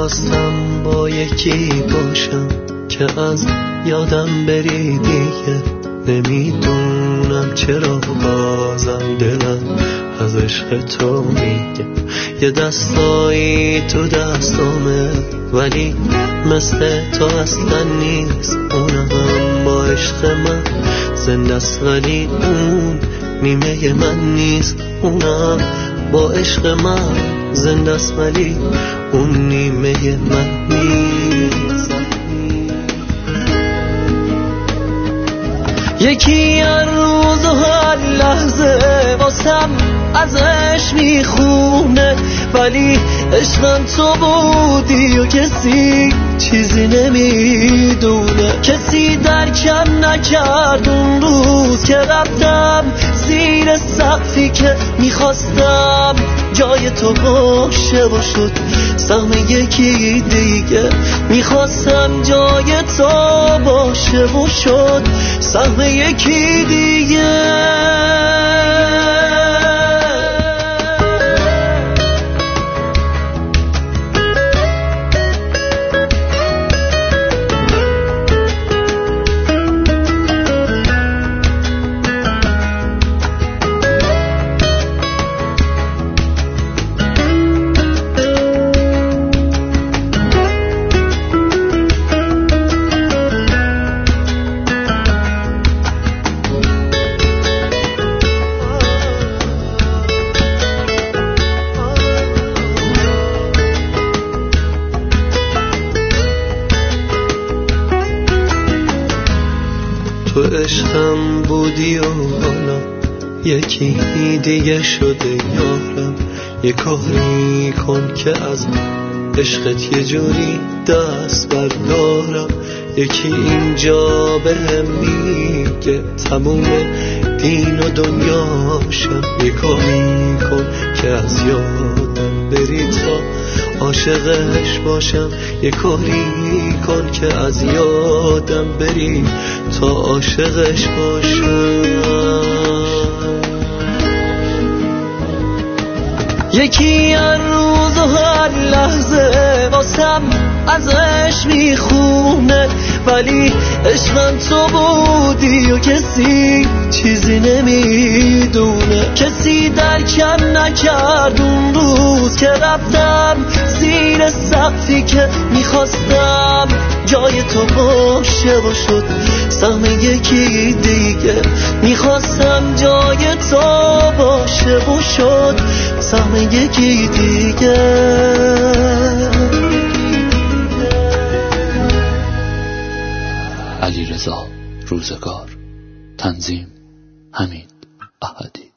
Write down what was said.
میخواستم با یکی باشم که از یادم بری دیگه. نمیدونم چرا بازم دلم از عشق تو میگه. یه دستایی تو دستامه ولی مثل تو اصلا نیست. اونم با عشق من زنده است ولی اون نیمه من نیست. اونم با عشق من زنده است ولی اون نیمه من نیست. یکی هر روز و هر لحظه واسم ازش میخونه ولی عشقم تو بودی و کسی چیزی نمیدونه. کسی درکم نکرد اون روز که رفتم زیر سقفی که میخواستم جای تو باشه و شد سهم یکی دیگه. میخواستم جای تو باشه و شد سهم یکی دیگه. تو عشقم بودی و حالا یکی دیگه شده یارم. یه کاری کن که از عشقت یه جوری دست بردارم. یکی اینجا بهم میگه تموم دین و دنیاشم. یه کاری کن که از یادم بری تا عاشقش باشم. یه کاری کن که از یادم بری تا عاشقش باشم. یکی هر روز و هر لحظه واسم ازش میخونه ولی عشقم تو بودی و کسی چیزی نمیدونه. کسی درکم نکرد اون روز که رفتم زیر سقفی که میخواستم جای تو باشه و شد سهم یکی دیگه. میخواستم جای تو باشه و شد سهم یکی دیگه. علیرضا روزگار. تنظیم حمید احدی.